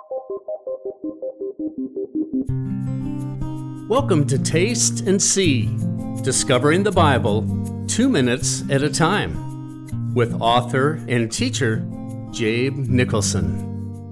Welcome to Taste and See, Discovering the Bible 2 minutes at a time, with author and teacher Jabe Nicholson.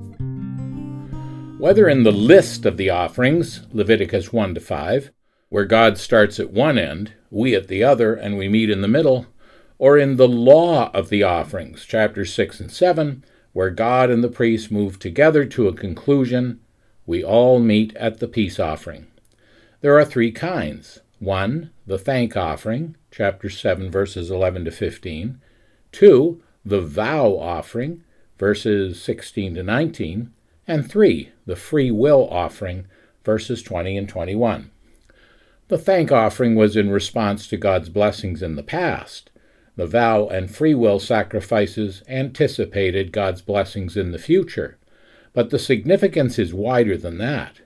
Whether in the list of the offerings, Leviticus 1-5, where God starts at one end, we at the other, and we meet in the middle, or in the law of the offerings, chapters 6 and 7, where God and the priests move together to a conclusion, we all meet at the peace offering. There are 3 kinds. 1, the thank offering, chapter 7, verses 11-15. 2, the vow offering, verses 16-19. And 3, the free will offering, verses 20 and 21. The thank offering was in response to God's blessings in the past. The vow and free will sacrifices anticipated God's blessings in the future. But the significance is wider than that.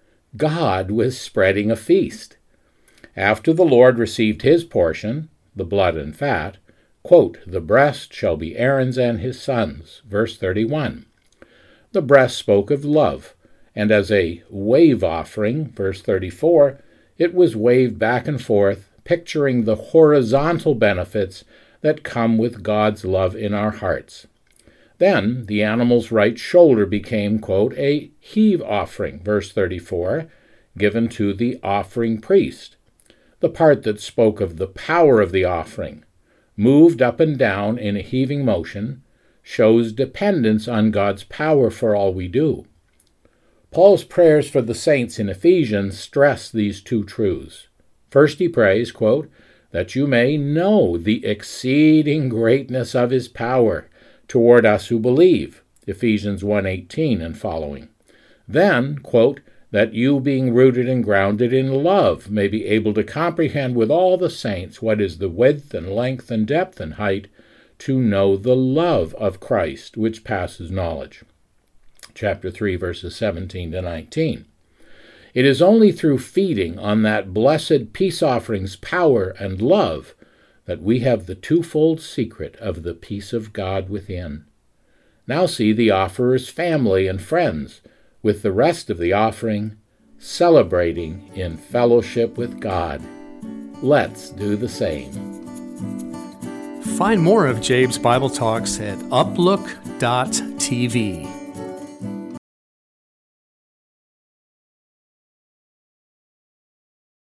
God was spreading a feast. After the Lord received his portion, the blood and fat, quote, the breast shall be Aaron's and his sons, verse 31. The breast spoke of love, and as a wave offering, verse 34, it was waved back and forth, picturing the horizontal benefits that come with God's love in our hearts. Then the animal's right shoulder became, quote, a heave offering, verse 34, given to the offering priest. The part that spoke of the power of the offering, moved up and down in a heaving motion, shows dependence on God's power for all we do. Paul's prayers for the saints in Ephesians stress these 2 truths. First he prays, quote, that you may know the exceeding greatness of his power toward us who believe, Ephesians 1:18 and following. Then, quote, that you being rooted and grounded in love may be able to comprehend with all the saints what is the width and length and depth and height, to know the love of Christ, which passes knowledge. Chapter 3, verses 17-19. It is only through feeding on that blessed peace offering's power and love that we have the twofold secret of the peace of God within. Now see the offerer's family and friends, with the rest of the offering, celebrating in fellowship with God. Let's do the same. Find more of Jabe's Bible Talks at uplook.tv.